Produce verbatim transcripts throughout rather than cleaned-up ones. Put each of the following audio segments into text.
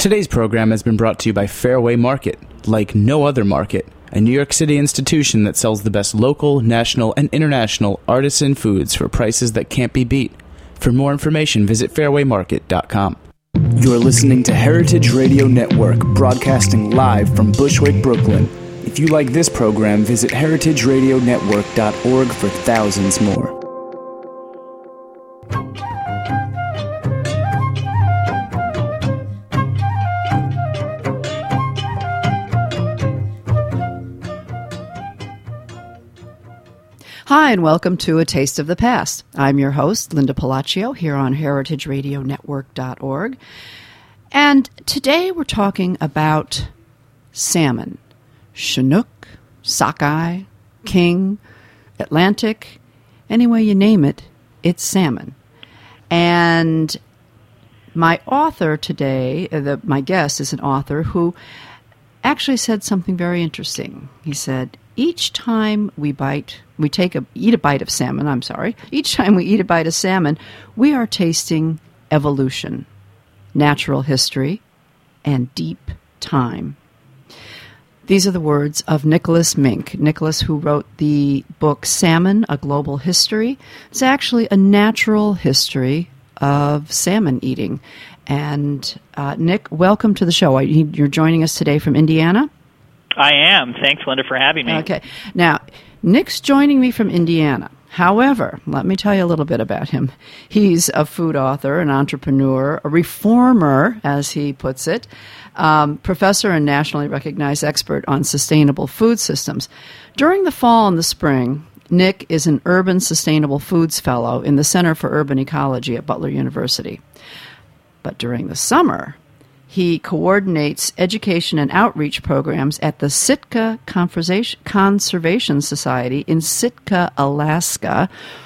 Today's program has been brought to you by Fairway Market, like no other market, a New York City institution that sells the best local, national, and international artisan foods for prices that can't be beat. For more information, visit fairway market dot com. You're listening to Heritage Radio Network, broadcasting live from Bushwick, Brooklyn. If you like this program, visit heritage radio network dot org for thousands more. Hi, and welcome to A Taste of the Past. I'm your host, Linda Palacio, here on heritage radio network dot org. And today we're talking about salmon. Chinook, sockeye, king, Atlantic, any way you name it, it's salmon. And my author today, uh, the, my guest is an author who actually said something very interesting. He said, each time we bite, we take a, eat a bite of salmon, I'm sorry, each time we eat a bite of salmon, we are tasting evolution, natural history, and deep time. These are the words of Nicholas Mink. Nicholas, who wrote the book Salmon, A Global History. It's actually a natural history of salmon eating. And uh, Nick, welcome to the show. You're joining us today from Indiana? I am. Thanks, Linda, for having me. Okay. Now, Nick's joining me from Indiana. However, let me tell you a little bit about him. He's a food author, an entrepreneur, a reformer, as he puts it, um, professor and nationally recognized expert on sustainable food systems. During the fall and the spring, Nick is an Urban Sustainable Foods Fellow in the Center for Urban Ecology at Butler University. But during the summer, he coordinates education and outreach programs at the Sitka Conservation Society in Sitka, Alaska,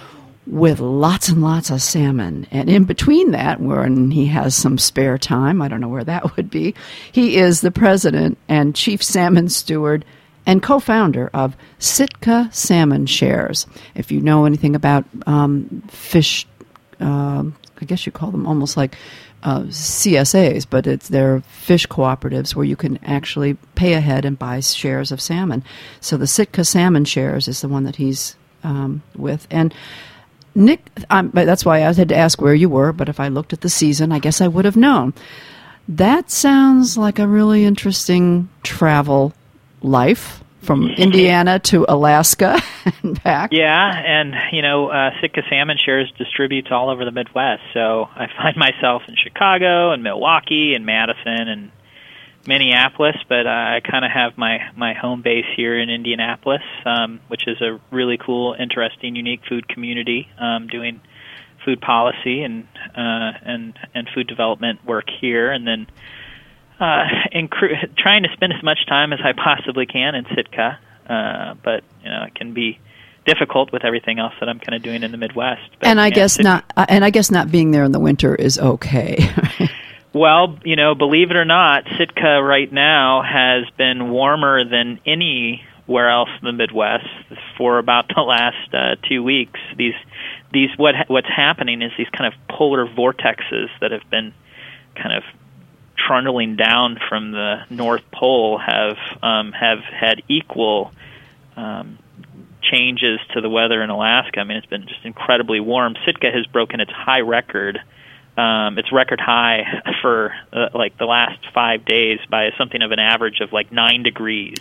with lots and lots of salmon. And in between that, when he has some spare time, I don't know where that would be, he is the president and chief salmon steward and co-founder of Sitka Salmon Shares. If you know anything about um, fish, uh, I guess you call them almost like Uh, C S As, but it's their fish cooperatives where you can actually pay ahead and buy shares of salmon. So the Sitka Salmon Shares is the one that he's um, with. And Nick, um, that's why I had to ask where you were, but if I looked at the season, I guess I would have known. That sounds like a really interesting travel life from Indiana to Alaska and back. Yeah, and, you know, uh, Sitka Salmon Shares distributes all over the Midwest, so I find myself in Chicago and Milwaukee and Madison and Minneapolis, but uh, I kind of have my, my home base here in Indianapolis, um, which is a really cool, interesting, unique food community, um, doing food policy and, uh, and, and food development work here, and then Uh, incru- trying to spend as much time as I possibly can in Sitka, uh, but you know it can be difficult with everything else that I'm kind of doing in the Midwest. But, and I yeah, guess Sitka, not. Uh, and I guess not being there in the winter is okay. Well, you know, believe it or not, Sitka right now has been warmer than anywhere else in the Midwest for about the last uh, two weeks. These, these, what what's happening is these kind of polar vortexes that have been kind of trundling down from the North Pole have um, have had equal um, changes to the weather in Alaska. I mean, it's been just incredibly warm. Sitka has broken its high record, um, its record high for uh, like the last five days by something of an average of like nine degrees.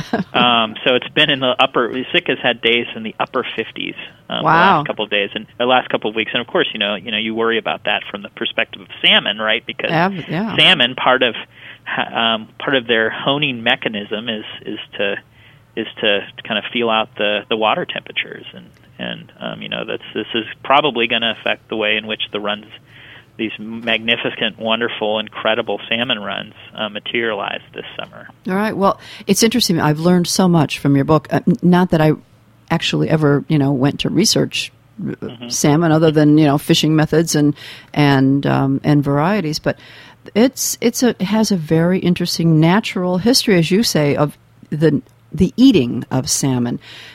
um, so it's been in the upper. Sitka's had days in the upper fifties um, wow. the last couple of days and the last couple of weeks. And of course, you know, you know, you worry about that from the perspective of salmon, right? Because yeah, yeah. salmon, part of um, part of their honing mechanism is is to is to, to kind of feel out the, the water temperatures, and and um, you know that's this is probably going to affect the way in which the runs, these magnificent, wonderful, incredible salmon runs uh, materialize this summer. All right. Well, it's interesting. I've learned so much from your book. Uh, not that I actually ever, you know, went to research mm-hmm. salmon, other than you know fishing methods and and um, and varieties, but it's it's a it has a very interesting natural history, as you say, of the the eating of salmon.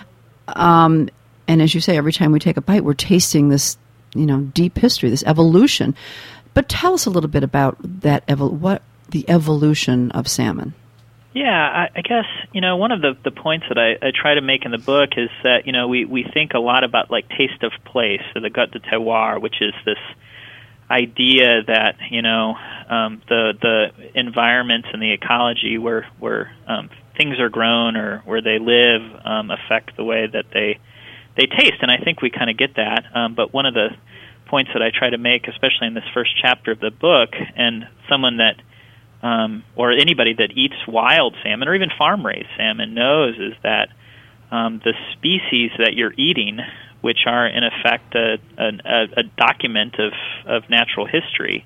Um, and as you say, every time we take a bite, we're tasting this, you know, deep history, this evolution. But tell us a little bit about that. Evol- what the evolution of salmon? Yeah, I, I guess, you know, one of the, the points that I, I try to make in the book is that, you know, we, we think a lot about, like, taste of place, or the goût de terroir, which is this idea that, you know, um, the the environments and the ecology where, where um, things are grown or where they live um, affect the way that they they taste. And I think we kind of get that. Um, but one of the points that I try to make, especially in this first chapter of the book, and someone that Um, or anybody that eats wild salmon or even farm-raised salmon knows, is that um, the species that you're eating, which are in effect a, a, a document of, of natural history,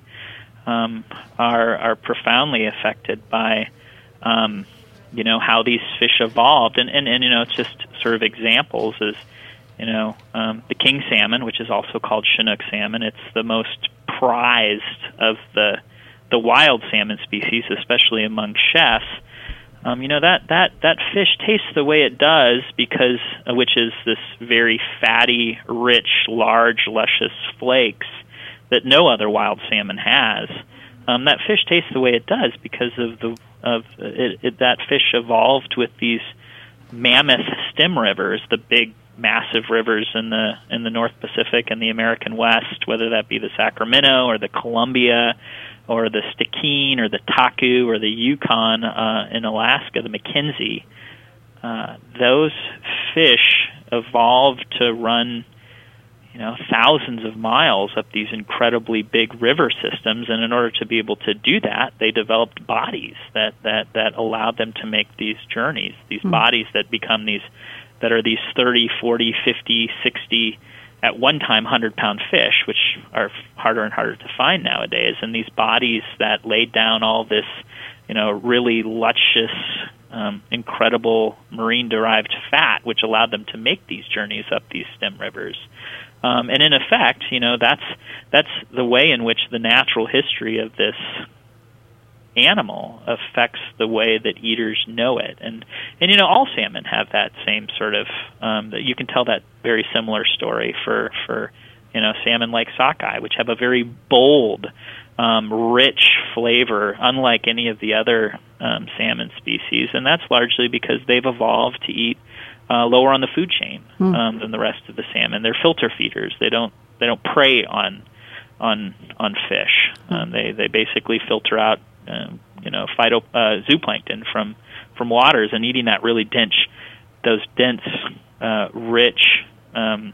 um, are are profoundly affected by um, you know how these fish evolved. And, and, and you know, it's just sort of examples is you know um, the king salmon, which is also called Chinook salmon. It's the most prized of the the wild salmon species, especially among chefs. Um, you know, that, that, that fish tastes the way it does because, uh, which is this very fatty, rich, large, luscious flakes that no other wild salmon has. Um, that fish tastes the way it does because of the of it, it, that fish evolved with these mammoth stem rivers, the big, massive rivers in the in the North Pacific and the American West, whether that be the Sacramento or the Columbia, or the Stikine, or the Taku, or the Yukon uh, in Alaska, the Mackenzie. Uh, those fish evolved to run, you know, thousands of miles up these incredibly big river systems, and in order to be able to do that, they developed bodies that that that allowed them to make these journeys. These mm. bodies that become these, that are these thirty, forty, fifty, sixty. At one time, hundred-pound fish, which are harder and harder to find nowadays, and these bodies that laid down all this, you know, really luscious, um, incredible marine-derived fat, which allowed them to make these journeys up these stem rivers. Um, and in effect, you know, that's that's the way in which the natural history of this animal affects the way that eaters know it. And, and you know, all salmon have that same sort of, um, that you can tell that very similar story for, for you know, salmon like sockeye, which have a very bold, um, rich flavor, unlike any of the other um, salmon species. And that's largely because they've evolved to eat uh, lower on the food chain um, mm. than the rest of the salmon. They're filter feeders. They don't they don't prey on on on fish. Um, they they basically filter out Um, you know, phyto uh, zooplankton from from waters, and eating that really dense, those dense, uh, rich um,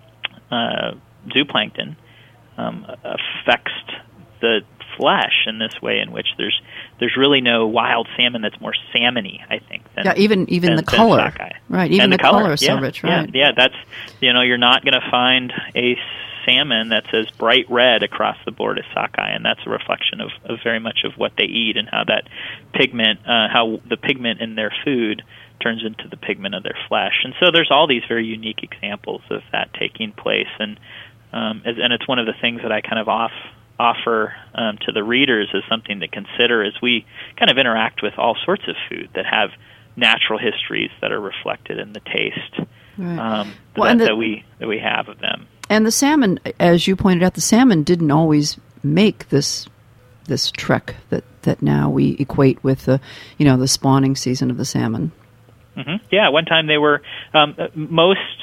uh, zooplankton um, affects the flesh in this way, in which there's there's really no wild salmon that's more salmony, I think. Than, yeah, even even than, the color, sockeye. Right? Even and the, the color, color is yeah, so rich, right? Yeah, yeah, that's you know, you're not going to find a salmon that's as bright red across the board as sockeye, and that's a reflection of, of very much of what they eat and how that pigment, uh, how the pigment in their food turns into the pigment of their flesh. And so there's all these very unique examples of that taking place, and um, as, and it's one of the things that I kind of off, offer um, to the readers as something to consider as we kind of interact with all sorts of food that have natural histories that are reflected in the taste right. um, well, that, the, that we that we have of them. And the salmon, as you pointed out, the salmon didn't always make this this trek that, that now we equate with the you know the spawning season of the salmon. Mm-hmm. Yeah, one time they were um, most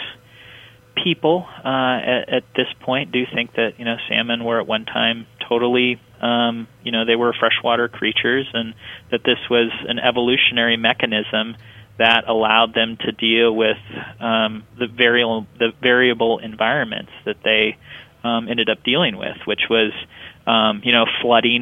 people uh, at, at this point do think that you know salmon were at one time totally um, you know they were freshwater creatures, and that this was an evolutionary mechanism that allowed them to deal with um, the variable the variable environments that they um, ended up dealing with, which was um, you know flooding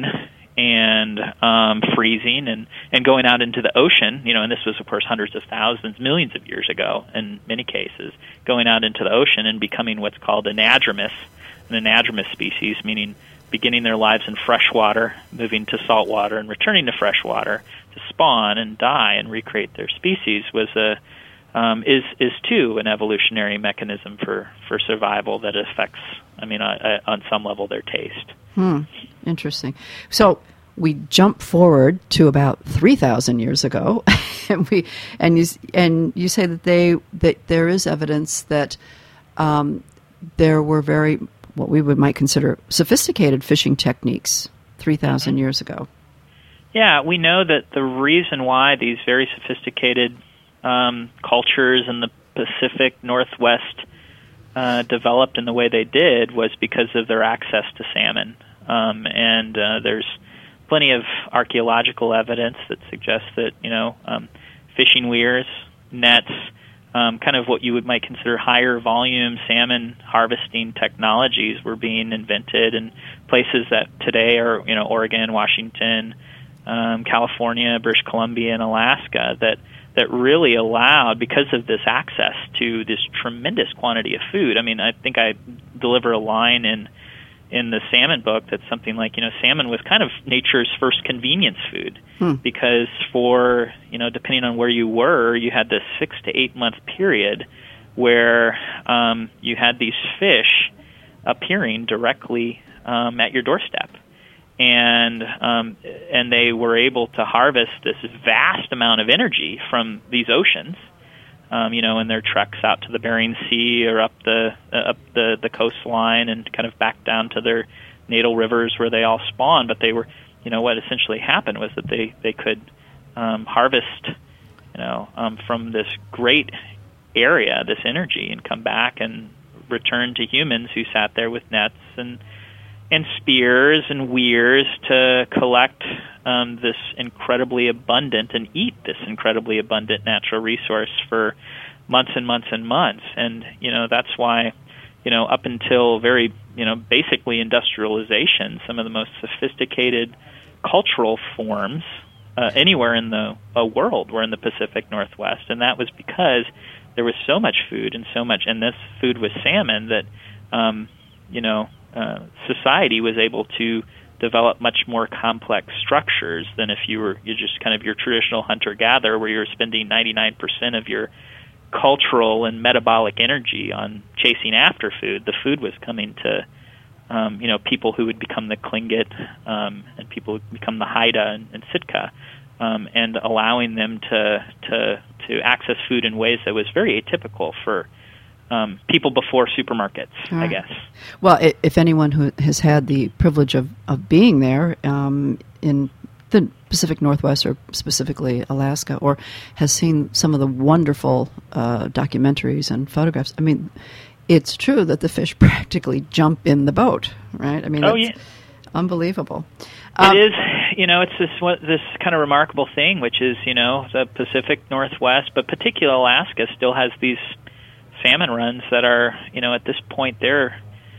and um, freezing and, and going out into the ocean. You know, and this was of course hundreds of thousands, millions of years ago in many cases, going out into the ocean and becoming what's called anadromous, an anadromous species, meaning beginning their lives in freshwater, moving to saltwater, and returning to freshwater to spawn and die and recreate their species was a um, is is too an evolutionary mechanism for, for survival that affects, I mean, uh, uh, on some level, their taste. Hmm. Interesting. So we jump forward to about three thousand years ago, and we and you and you say that they that there is evidence that um, there were very what we would might consider sophisticated fishing techniques three thousand mm-hmm. years ago. Yeah, we know that the reason why these very sophisticated um, cultures in the Pacific Northwest uh, developed in the way they did was because of their access to salmon. Um, and uh, there's plenty of archaeological evidence that suggests that, you know, um, fishing weirs, nets, um, kind of what you would might consider higher volume salmon harvesting technologies were being invented in places that today are, you know, Oregon, Washington, um, California, British Columbia, and Alaska, that that really allowed, because of this access to this tremendous quantity of food. I mean, I think I deliver a line in in the salmon book that's something like, you know, salmon was kind of nature's first convenience food, hmm. because for, you know, depending on where you were, you had this six to eight month period where um, you had these fish appearing directly um, at your doorstep. And um, and they were able to harvest this vast amount of energy from these oceans, um, you know, in their treks out to the Bering Sea or up the uh, up the, the coastline and kind of back down to their natal rivers where they all spawn. But they were, you know, what essentially happened was that they they could um, harvest, you know, um, from this great area, this energy, and come back and return to humans who sat there with nets and and spears and weirs to collect um, this incredibly abundant and eat this incredibly abundant natural resource for months and months and months. And, you know, that's why, you know, up until very, you know, basically industrialization, some of the most sophisticated cultural forms uh, anywhere in the uh, world were in the Pacific Northwest. And that was because there was so much food and so much, and this food was salmon, that, um, you know, Uh, society was able to develop much more complex structures than if you were you just kind of your traditional hunter-gatherer, where you're spending ninety-nine percent of your cultural and metabolic energy on chasing after food. The food was coming to um, you know people who would become the Tlingit um, and people who would become the Haida and, and Sitka, um, and allowing them to to to access food in ways that was very atypical for Um, people before supermarkets, right. I guess. Well, if anyone who has had the privilege of, of being there um, in the Pacific Northwest, or specifically Alaska, or has seen some of the wonderful uh, documentaries and photographs, I mean, it's true that the fish practically jump in the boat, right? I mean, oh, it's yeah. unbelievable. It um, is, you know, it's this this kind of remarkable thing, which is, you know, the Pacific Northwest, but particularly Alaska, still has these salmon runs that are, you know, at this point they're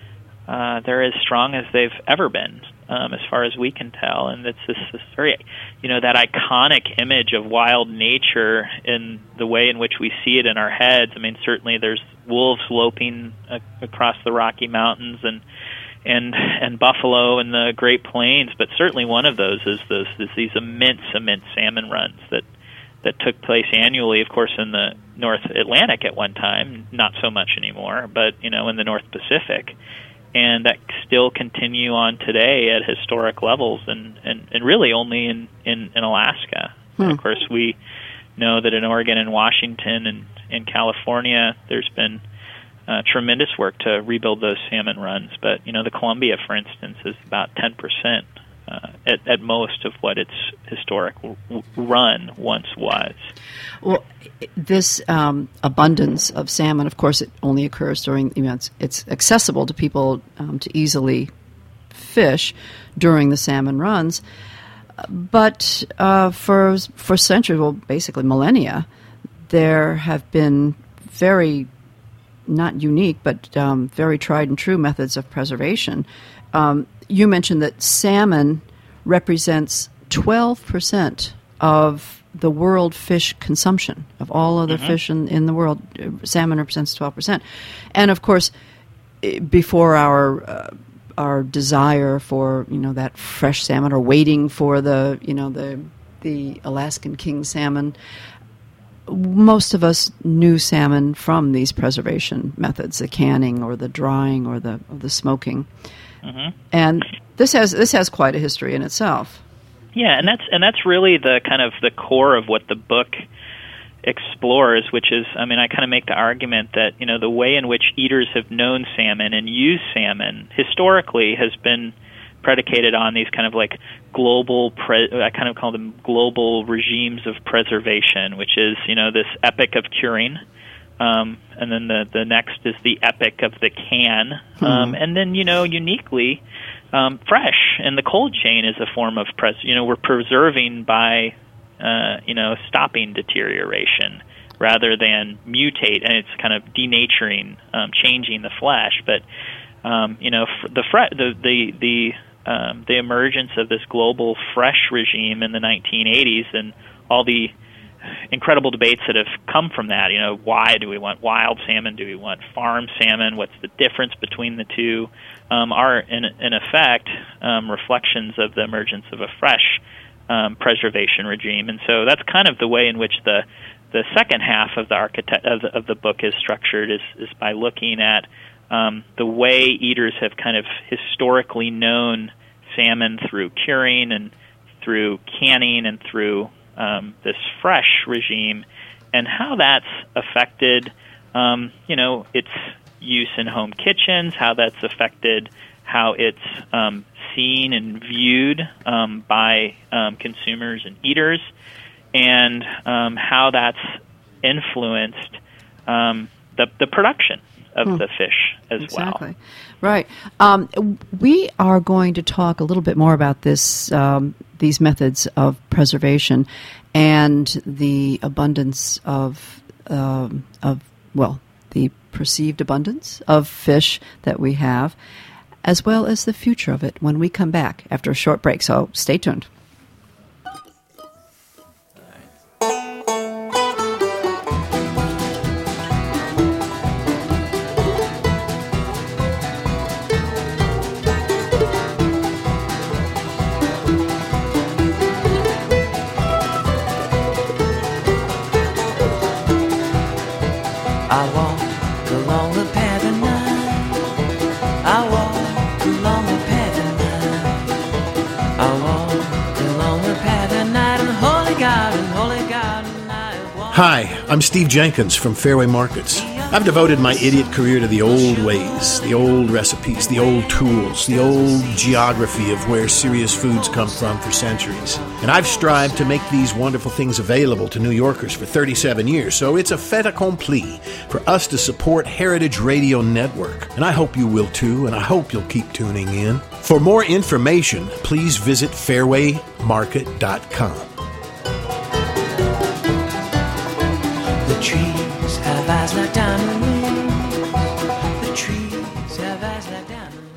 uh, they're as strong as they've ever been, um, as far as we can tell. And it's this, this very, you know, that iconic image of wild nature in the way in which we see it in our heads. I mean, certainly there's wolves loping uh, across the Rocky Mountains and and and buffalo in the Great Plains, but certainly one of those is, those, is these immense, immense salmon runs that that took place annually, of course, in the North Atlantic at one time, not so much anymore, but, you know, in the North Pacific, and that still continue on today at historic levels, and, and, and really only in, in, in Alaska. Hmm. And of course, we know that in Oregon and Washington and in California, there's been uh, tremendous work to rebuild those salmon runs, but, you know, the Columbia, for instance, is about ten percent. Uh, at, at most of what its historic w- run once was. Well, this um, abundance of salmon, of course, it only occurs during, you know, it's, it's accessible to people um, to easily fish during the salmon runs. But uh, for for centuries, well, basically millennia, there have been very, not unique, but um, very tried and true methods of preservation. Um, you mentioned that salmon represents twelve percent of the world fish consumption, of all other mm-hmm. fish in, in the world. Salmon represents twelve percent. And, of course, before our uh, our desire for, you know, that fresh salmon, or waiting for the, you know, the the Alaskan king salmon, most of us knew salmon from these preservation methods, the canning or the drying or the or the smoking. Mm-hmm. And this has this has quite a history in itself. Yeah, and that's and that's really the kind of the core of what the book explores, which is, I mean, I kind of make the argument that, you know, the way in which eaters have known salmon and used salmon historically has been predicated on these kind of like global, pre- I kind of call them global regimes of preservation, which is, you know, this epic of curing. Um, and then the, the next is the epic of the can. Um, mm-hmm. And then, you know, uniquely, um, fresh. And the cold chain is a form of, pres- you know, we're preserving by, uh, you know, stopping deterioration rather than mutate. And it's kind of denaturing, um, changing the flesh. But, um, you know, the, fre- the, the, the, um, the emergence of this global fresh regime in the nineteen eighties and all the incredible debates that have come from that. You know, why do we want wild salmon? Do we want farm salmon? What's the difference between the two? Um, are, in, in effect, um, reflections of the emergence of a fresh um, preservation regime. And so that's kind of the way in which the the second half of the architect of the, of the book is structured, is, is by looking at um, the way eaters have kind of historically known salmon through curing and through canning and through Um, this fresh regime, and how that's affected, um, you know, its use in home kitchens, how that's affected how it's um, seen and viewed um, by um, consumers and eaters, and um, how that's influenced um, the, the production of hmm. the fish as exactly. well. Right. Um, we are going to talk a little bit more about this, um, these methods of preservation and the abundance of, um, of well, the perceived abundance of fish that we have, as well as the future of it when we come back after a short break. So stay tuned. Hi, I'm Steve Jenkins from Fairway Markets. I've devoted my idiot career to the old ways, the old recipes, the old tools, the old geography of where serious foods come from for centuries. And I've strived to make these wonderful things available to New Yorkers for thirty-seven years, so it's a fait accompli for us to support Heritage Radio Network. And I hope you will too, and I hope you'll keep tuning in. For more information, please visit fairway market dot com. The trees have eyes like diamond rings. The trees have eyes like diamond.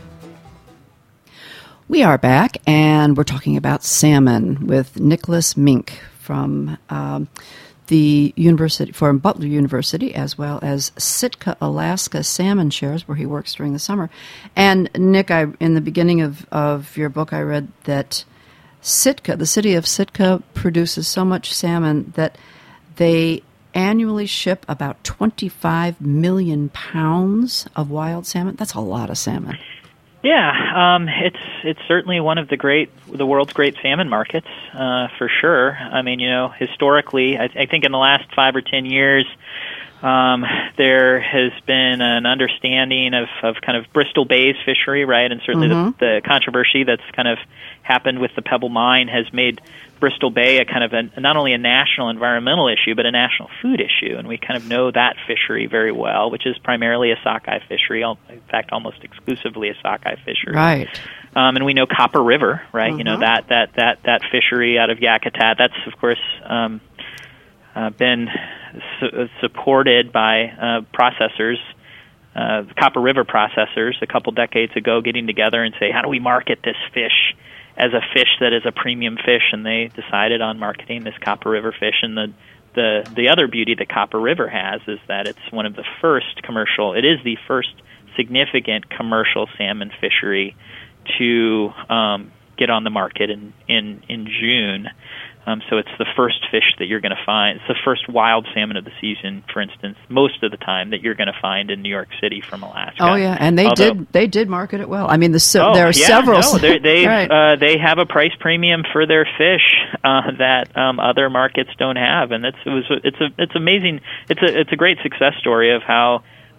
We are back, and we're talking about salmon with Nicholas Mink from um, the university, from Butler University, as well as Sitka, Alaska Salmon Shares, where he works during the summer. And Nick, I, in the beginning of, of your book, I read that Sitka, the city of Sitka, produces so much salmon that they annually ship about twenty-five million pounds of wild salmon. That's a lot of salmon. Yeah, um, it's it's certainly one of the great, the world's great salmon markets, uh, for sure. I mean, you know, historically, I, I think in the last five or ten years, um, there has been an understanding of, of kind of Bristol Bay's fishery, right? And certainly mm-hmm. the, the controversy that's kind of happened with the Pebble Mine has made Bristol Bay a kind of a, not only a national environmental issue, but a national food issue. And we kind of know that fishery very well, which is primarily a sockeye fishery, in fact, almost exclusively a sockeye fishery. Right. Um, and we know Copper River, right? Mm-hmm. You know, that, that, that, that fishery out of Yakutat, that's, of course, um, uh, been su- supported by uh, processors, uh, Copper River processors, a couple decades ago, getting together and say, how do we market this fish as a fish that is a premium fish? And they decided on marketing this Copper River fish. And the, the, the other beauty that Copper River has is that it's one of the first commercial, it is the first significant commercial salmon fishery to um, get on the market in, in, in June. Um, so it's the first fish that you're going to find. It's the first wild salmon of the season, for instance, most of the time that you're going to find in New York City from Alaska. Oh yeah, and they Although, did they did market it well. I mean, the so, oh, there are yeah, several. No, they right. uh, they have a price premium for their fish uh, that um, other markets don't have, and it's it was it's a it's amazing. It's a it's a great success story of how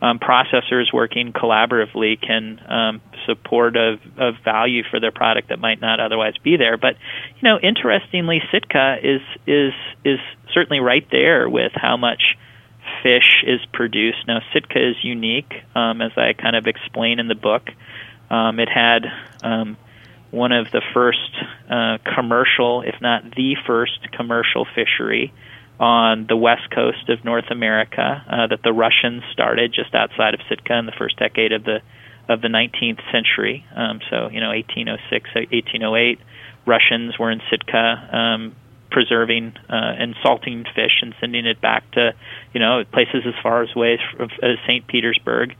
um, processors working collaboratively can um, support of, of value for their product that might not otherwise be there. But you know, interestingly, Sitka is is is certainly right there with how much fish is produced. Now, Sitka is unique, um, as I kind of explain in the book. Um, it had um, one of the first uh, commercial, if not the first commercial fishery on the west coast of North America uh, that the Russians started just outside of Sitka in the first decade of the of the nineteenth century. Um, so, you know, eighteen oh six, eighteen oh eight, Russians were in Sitka um, preserving uh, and salting fish and sending it back to, you know, places as far away as, as Saint Petersburg.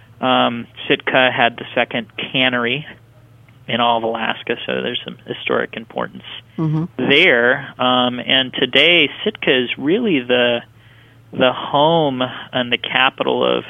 Um, Sitka had the second cannery in all of Alaska, so there's some historic importance mm-hmm. there. Um, and today, Sitka is really the the home and the capital of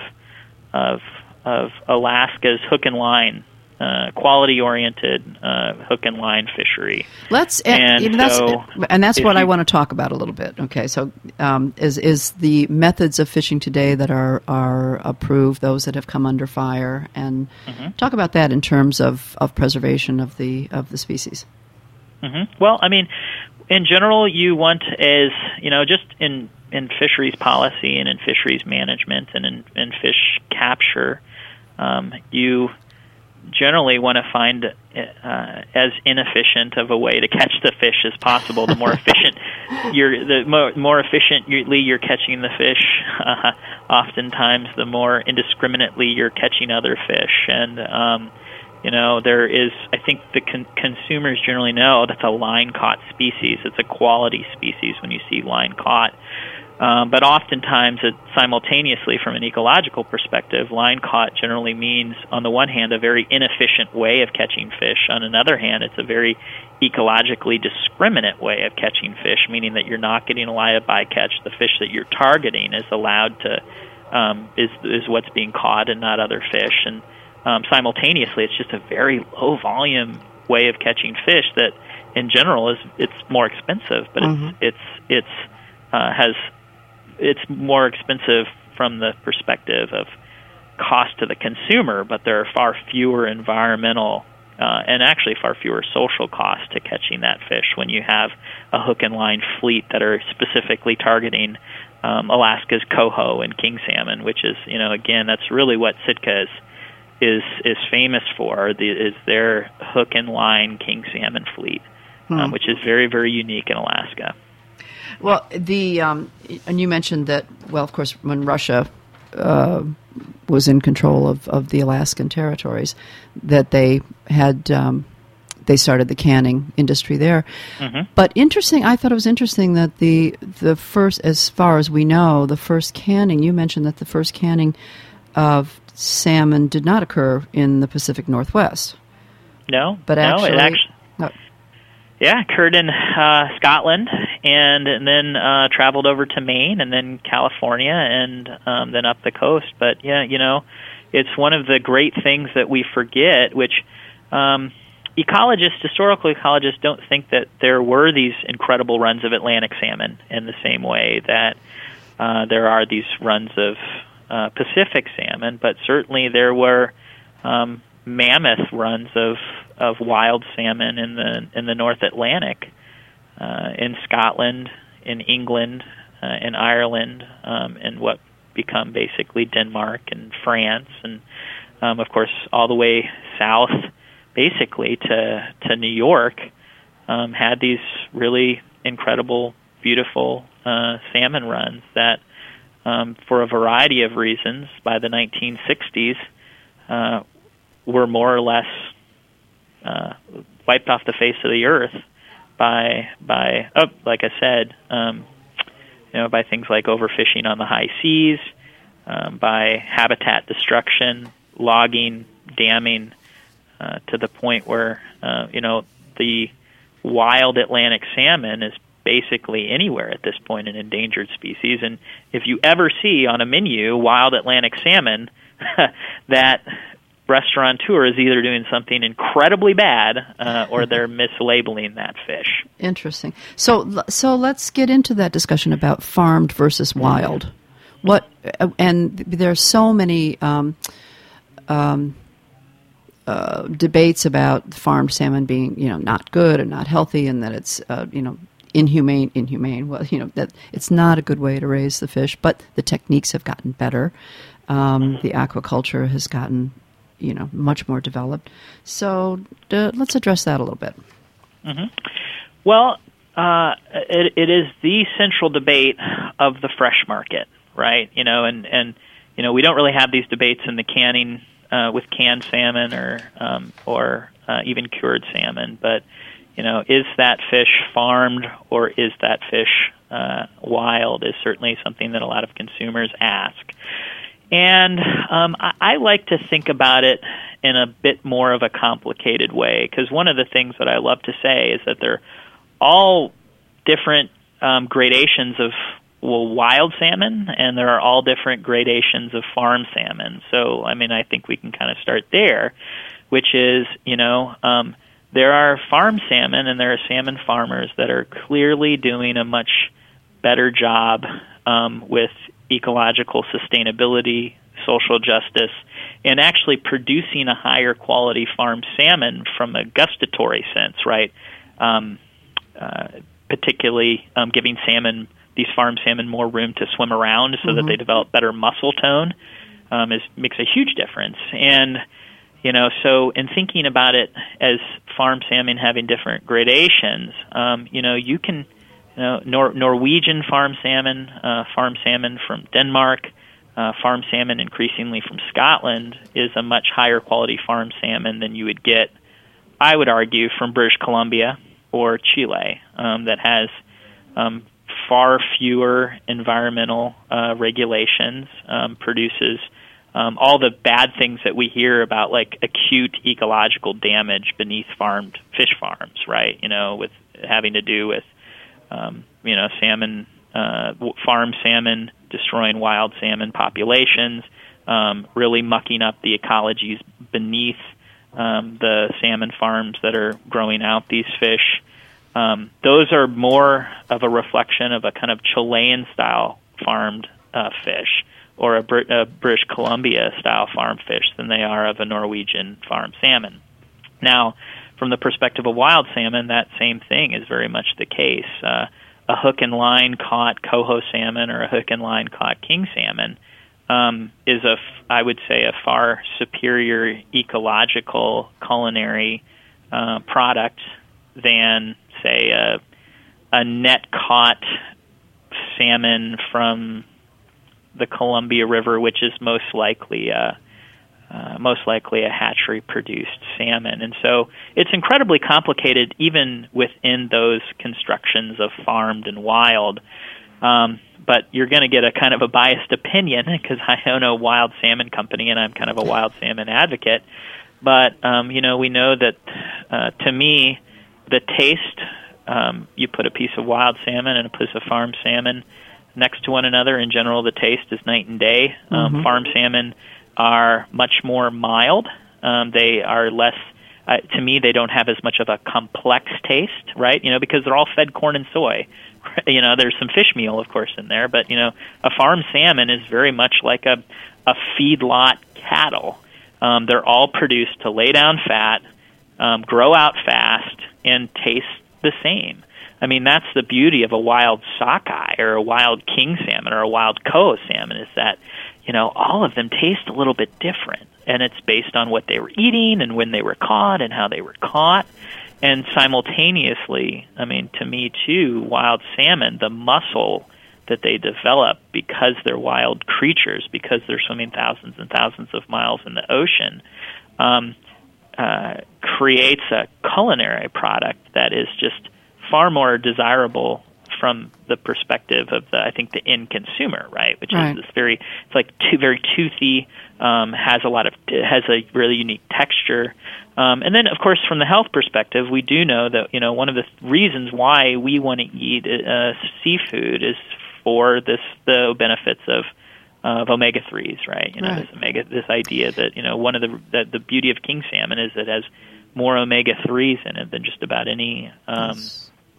of of Alaska's hook and line, uh, quality-oriented uh, hook and line fishery. Let's and, and that's so and that's what you, I want to talk about a little bit. Okay, so um, is is the methods of fishing today that are are approved, those that have come under fire, and mm-hmm. talk about that in terms of, of preservation of the of the species. Mm-hmm. Well, I mean, in general, you want as you know, just in in fisheries policy and in fisheries management and in, in fish capture. Um, you generally want to find uh, as inefficient of a way to catch the fish as possible. The more efficient you're, the more, more efficiently you're catching the fish. Uh, oftentimes, the more indiscriminately you're catching other fish. And um, you know, there is. I think the con- consumers generally know that's a line caught species. It's a quality species when you see line caught. Um, but oftentimes, it simultaneously, from an ecological perspective, line caught generally means, on the one hand, a very inefficient way of catching fish. On another hand, it's a very ecologically discriminate way of catching fish, meaning that you're not getting a live bycatch. The fish that you're targeting is allowed to um, is is what's being caught, and not other fish. And um, simultaneously, it's just a very low volume way of catching fish that, in general, is it's more expensive, but mm-hmm. it's it's it's uh, has it's more expensive from the perspective of cost to the consumer, but there are far fewer environmental uh, and actually far fewer social costs to catching that fish when you have a hook and line fleet that are specifically targeting um, Alaska's coho and king salmon, which is, you know, again, that's really what Sitka is is, is famous for, the, is their hook and line king salmon fleet, hmm. um, which is very, very unique in Alaska. Well, the um, and you mentioned that, well, of course, when Russia uh, was in control of, of the Alaskan territories, that they had um, they started the canning industry there. Mm-hmm. But interesting, I thought it was interesting that the the first, as far as we know, the first canning. You mentioned that the first canning of salmon did not occur in the Pacific Northwest. No, but actually, no, it actually. No, Yeah, occurred in uh, Scotland, and, and then uh, traveled over to Maine, and then California, and um, then up the coast. But yeah, you know, it's one of the great things that we forget, which um, ecologists, historical ecologists, don't think that there were these incredible runs of Atlantic salmon in the same way that uh, there are these runs of uh, Pacific salmon. But certainly there were um, mammoth runs of of wild salmon in the in the North Atlantic, uh, in Scotland, in England, uh, in Ireland, um, and what become basically Denmark and France, and um, of course all the way south, basically to to New York, um, had these really incredible, beautiful uh, salmon runs that, um, for a variety of reasons, by the nineteen sixties, uh, were more or less Uh, wiped off the face of the earth by by oh, like I said, um, you know, by things like overfishing on the high seas, um, by habitat destruction, logging, damming, uh, to the point where uh, you know, the wild Atlantic salmon is basically anywhere at this point an endangered species. And if you ever see on a menu wild Atlantic salmon, that restaurateur is either doing something incredibly bad uh, or they're mislabeling that fish. Interesting. So, so let's get into that discussion about farmed versus wild. What uh, and there's so many um, um, uh, debates about farmed salmon being, you know, not good and not healthy, and that it's, uh, you know, inhumane. Inhumane. Well, you know, that it's not a good way to raise the fish, but the techniques have gotten better. Um, the aquaculture has gotten, you know, much more developed. So uh, let's address that a little bit. Mm-hmm. Well, uh, it, it is the central debate of the fresh market, right? You know, and, and you know, we don't really have these debates in the canning uh, with canned salmon or um, or uh, even cured salmon. But you know, is that fish farmed or is that fish uh, wild? Is certainly something that a lot of consumers ask. And um, I, I like to think about it in a bit more of a complicated way, because one of the things that I love to say is that they're all different um, gradations of well, wild salmon, and there are all different gradations of farm salmon. So, I mean, I think we can kind of start there, which is, you know, um, there are farm salmon and there are salmon farmers that are clearly doing a much better job um, with ecological sustainability, social justice, and actually producing a higher quality farm salmon from a gustatory sense, right? Um, uh, particularly um, giving salmon, these farm salmon, more room to swim around so mm-hmm. that they develop better muscle tone um, is makes a huge difference. And you know, so in thinking about it as farm salmon having different gradations, um, you know, you can. You know, Nor- Norwegian farm salmon, uh, farm salmon from Denmark, uh, farm salmon increasingly from Scotland is a much higher quality farm salmon than you would get, I would argue, from British Columbia or Chile, um, that has um, far fewer environmental uh, regulations, um, produces um, all the bad things that we hear about, like acute ecological damage beneath farmed fish farms, right? You know, with having to do with Um, you know, salmon, uh, farm salmon destroying wild salmon populations, um, really mucking up the ecologies beneath um, the salmon farms that are growing out these fish. Um, those are more of a reflection of a kind of Chilean-style farmed uh, fish or a, Brit- a British Columbia-style farmed fish than they are of a Norwegian farmed salmon. Now, from the perspective of wild salmon, that same thing is very much the case. Uh, a hook and line caught coho salmon or a hook and line caught king salmon um, is, a, I would say, a far superior ecological culinary uh, product than, say, a, a net caught salmon from the Columbia River, which is most likely a Uh, most likely a hatchery-produced salmon. And so it's incredibly complicated even within those constructions of farmed and wild. Um, but you're going to get a kind of a biased opinion because I own a wild salmon company and I'm kind of a wild salmon advocate. But, um, you know, we know that, uh, to me, the taste, um, you put a piece of wild salmon and a piece of farmed salmon next to one another. In general, the taste is night and day. Um, mm-hmm. Farmed salmon are much more mild. Um, they are less, uh, to me, they don't have as much of a complex taste, right? You know, because they're all fed corn and soy. You know, there's some fish meal, of course, in there, but, you know, a farm salmon is very much like a, a feedlot cattle. Um, they're all produced to lay down fat, um, grow out fast, and taste the same. I mean, that's the beauty of a wild sockeye or a wild king salmon or a wild coho salmon is that, you know, all of them taste a little bit different, and it's based on what they were eating and when they were caught and how they were caught. And simultaneously, I mean, to me, too, wild salmon, the muscle that they develop because they're wild creatures, because they're swimming thousands and thousands of miles in the ocean, um, uh, creates a culinary product that is just far more desirable from the perspective of the, I think, the end consumer, right? Which right. is this very, it's like too, very toothy, um, has a lot of, has a really unique texture. Um, and then, of course, from the health perspective, we do know that, you know, one of the reasons why we want to eat uh, seafood is for this, the benefits of, uh, of omega threes, right? You know, right. this omega, this idea that, you know, one of the, the, the beauty of king salmon is it has more omega threes in it than just about any, um, yes.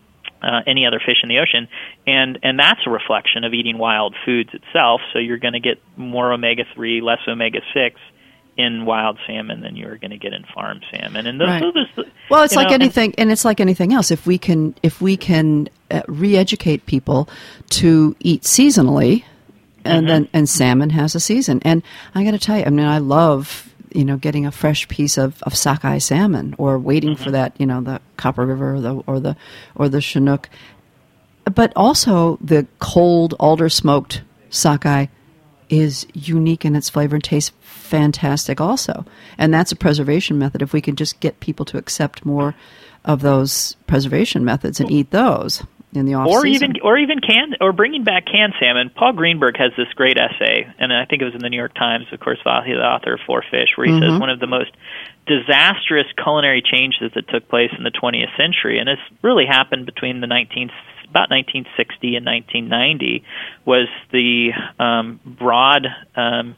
uh, any other fish in the ocean, and and that's a reflection of eating wild foods itself. So you're going to get more omega three, less omega six in wild salmon than you're going to get in farm salmon. And those, Right. those, Well, it's you like know, and- anything, and it's like anything else. If we can, if we can uh, re-educate people to eat seasonally, and Mm-hmm. then and salmon has a season. And I got to tell you, I mean, I love you know getting a fresh piece of, of sockeye salmon, or waiting Mm-hmm. for that you know the Copper River or the or the or the Chinook, but also the cold alder smoked sockeye is unique in its flavor and tastes fantastic also. And that's a preservation method. If we could just get people to accept more of those preservation methods and eat those in the off or season. even or even canned or bringing back canned salmon. Paul Greenberg has this great essay, and I think it was in the New York Times, of course, the author of Four Fish, where he Mm-hmm. says one of the most disastrous culinary changes that took place in the twentieth century, and this really happened between the nineteen about nineteen sixty and nineteen ninety, was the um, broad um,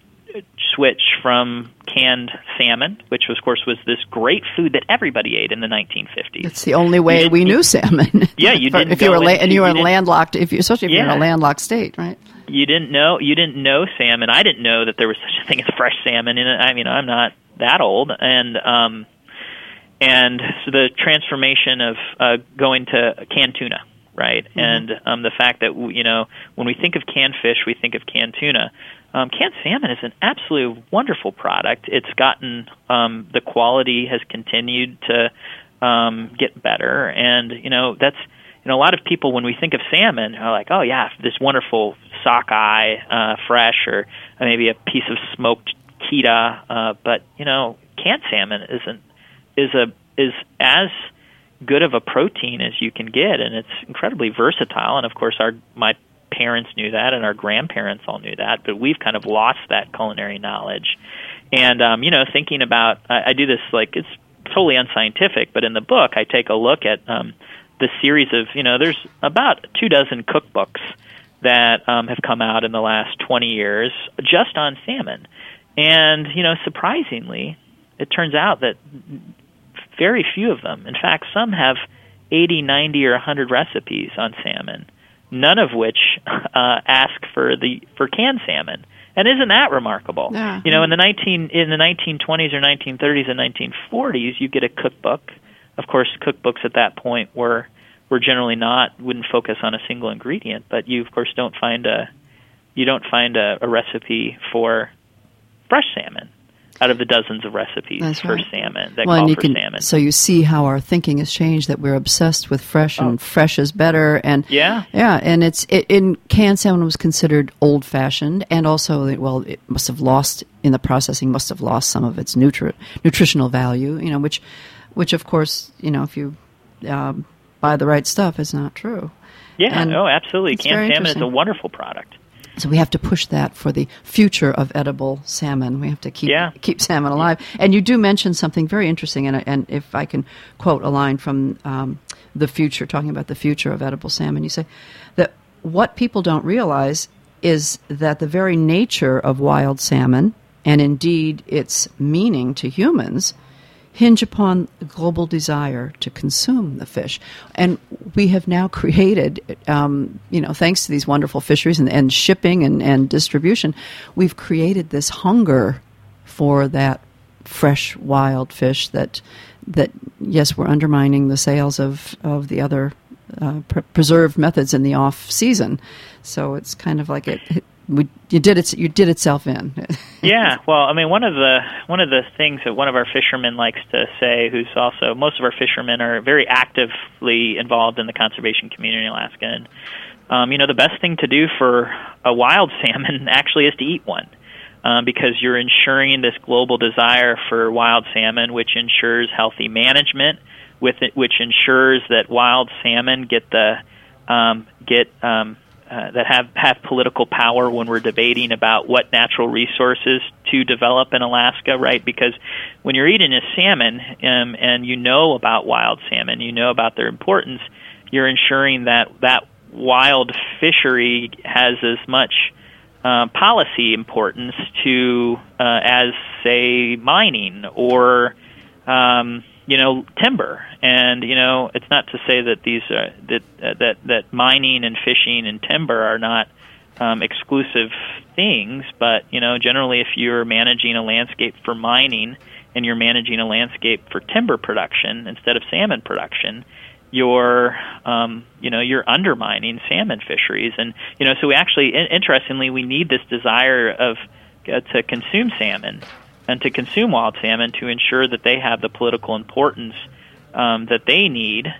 switch from canned salmon, which of course was this great food that everybody ate in the nineteen fifties. It's the only way didn't- we knew salmon. Yeah, you For- didn't if you go were la- into- and you were you in didn't- landlocked, if you, especially if you're in Yeah. a landlocked state, right? You didn't know you didn't know salmon. I didn't know that there was such a thing as fresh salmon in it. I mean, I'm not that old, and um, and so the transformation of uh, going to canned tuna, right? Mm-hmm. And um, the fact that you know when we think of canned fish, we think of canned tuna. Um, canned salmon is an absolutely wonderful product. It's gotten um, the quality has continued to um, get better, and you know that's. You know, a lot of people, when we think of salmon, are like, oh, yeah, this wonderful sockeye, uh, fresh, or maybe a piece of smoked kita. Uh, but, you know, canned salmon isn't is a is as good of a protein as you can get, and it's incredibly versatile. And, of course, our my parents knew that, and our grandparents all knew that, but we've kind of lost that culinary knowledge. And, um, you know, thinking about, I, I do this, like, it's totally unscientific, but in the book I take a look at um, – the series of, you know, there's about two dozen cookbooks that um, have come out in the last twenty years just on salmon. And, you know, surprisingly, it turns out that very few of them, in fact, some have eighty, ninety, or one hundred recipes on salmon, none of which uh, ask for the for canned salmon. And isn't that remarkable? Yeah. You know, in the nineteen in the nineteen twenties or nineteen thirties and nineteen forties, you get a cookbook. Of course, cookbooks at that point were were generally not wouldn't focus on a single ingredient, but you of course don't find a you don't find a, a recipe for fresh salmon out of the dozens of recipes That's for right. salmon that Well, and call you for can, salmon. so you see how our thinking has changed, that we're obsessed with fresh, and fresh is better. And Yeah. yeah, and it's it, in canned salmon was considered old fashioned, and also well, it must have lost in the processing, must have lost some of its nutri- nutritional value. You know, which which of course, you know, if you um, buy the right stuff, is not true. Yeah, And oh, absolutely. it's very Canned salmon is a interesting. wonderful product. So we have to push that for the future of edible salmon. We have to keep Yeah. keep salmon alive. And you do mention something very interesting, and, and if I can quote a line from um, the future, talking about the future of edible salmon, you say that what people don't realize is that the very nature of wild salmon, and indeed its meaning to humans, hinge upon the global desire to consume the fish. And we have now created, um, you know, thanks to these wonderful fisheries and, and shipping and, and distribution, we've created this hunger for that fresh wild fish that, that yes, we're undermining the sales of, of the other uh, pre- preserved methods in the off season. So it's kind of like it, it we, you did it. You did itself in. Yeah, well, I mean, one of the one of the things that one of our fishermen likes to say, who's also most of our fishermen are very actively involved in the conservation community in Alaska, and um, you know, the best thing to do for a wild salmon actually is to eat one, um, because you're ensuring this global desire for wild salmon, which ensures healthy management, with it, which ensures that wild salmon get the um, get um, Uh, that have, have political power when we're debating about what natural resources to develop in Alaska, right? Because when you're eating a salmon um, and you know about wild salmon, you know about their importance, you're ensuring that that wild fishery has as much uh, policy importance to uh, as, say, mining or um, you know, timber. And, you know, it's not to say that these are, that, uh, that, that mining and fishing and timber are not um, exclusive things, but, you know, generally if you're managing a landscape for mining and you're managing a landscape for timber production instead of salmon production, you're, um, you know, you're undermining salmon fisheries. And, you know, so we actually, interestingly, we need this desire of uh, to consume salmon and to consume wild salmon to ensure that they have the political importance um, that they need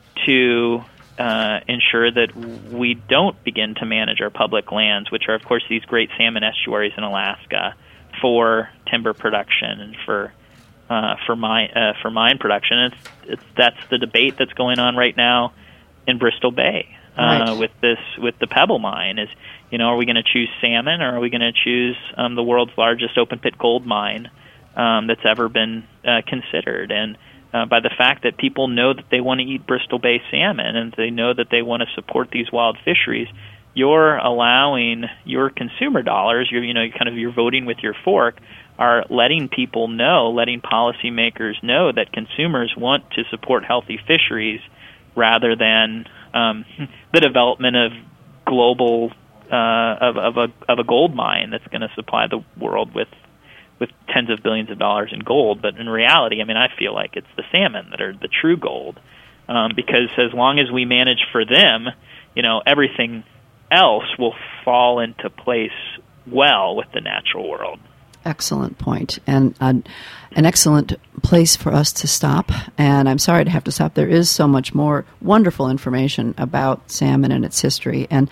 to uh, ensure that we don't begin to manage our public lands, which are, of course, these great salmon estuaries in Alaska for timber production and for uh, for mine uh, for mine production. It's, it's that's the debate that's going on right now in Bristol Bay uh, right. with this with the Pebble mine. Is You know, are we going to choose salmon, or are we going to choose um, the world's largest open-pit gold mine um, that's ever been uh, considered? And uh, by the fact that people know that they want to eat Bristol Bay salmon and they know that they want to support these wild fisheries, you're allowing your consumer dollars, you're, you know, kind of you're voting with your fork, are letting people know, letting policymakers know that consumers want to support healthy fisheries rather than um, the development of global Uh, of, of a of a gold mine that's going to supply the world with with tens of billions of dollars in gold. But in reality, I mean, I feel like it's the salmon that are the true gold, um, because as long as we manage for them, you know, everything else will fall into place well with the natural world. Excellent point, and an, an excellent place for us to stop. And I'm sorry to have to stop. There is so much more wonderful information about salmon and its history, and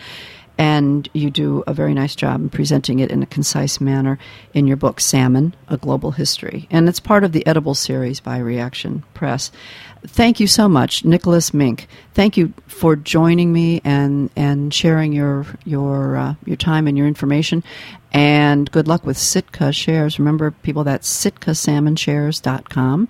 And you do a very nice job in presenting it in a concise manner in your book, Salmon, A Global History. And it's part of the Edible series by Reaction Press. Thank you so much, Nicholas Mink. Thank you for joining me and, and sharing your your uh, your time and your information. And good luck with Sitka shares. Remember, people, that's sitka salmon shares dot com.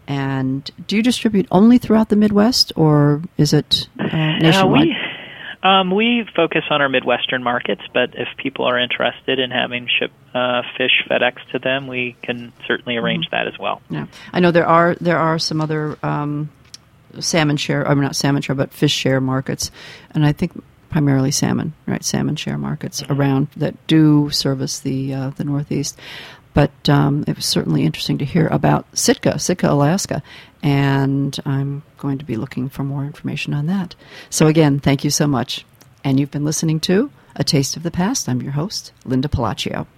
And do you distribute only throughout the Midwest, or is it uh, nationwide? Uh, we- Um, we focus on our Midwestern markets, but if people are interested in having ship uh, fish FedEx to them, we can certainly arrange mm-hmm. that as well. Yeah, I know there are there are some other um, salmon share, I mean not salmon share, but fish share markets, and I think primarily salmon, right? Salmon share markets mm-hmm. around that do service the uh, the Northeast. But um, it was certainly interesting to hear about Sitka, Sitka, Alaska, and I'm going to be looking for more information on that. So again, thank you so much. And you've been listening to A Taste of the Past. I'm your host, Linda Palacio.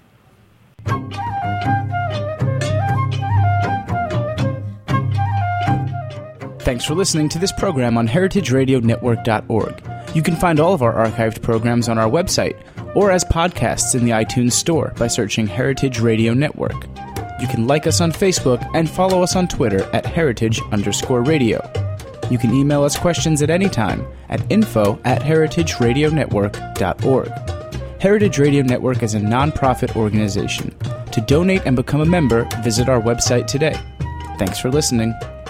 Thanks for listening to this program on heritage radio network dot org. You can find all of our archived programs on our website or as podcasts in the iTunes Store by searching Heritage Radio Network. You can like us on Facebook and follow us on Twitter at heritage underscore radio. You can email us questions at any time at info at heritage radio network dot org. Heritage Radio Network is a nonprofit organization. To donate and become a member, visit our website today. Thanks for listening.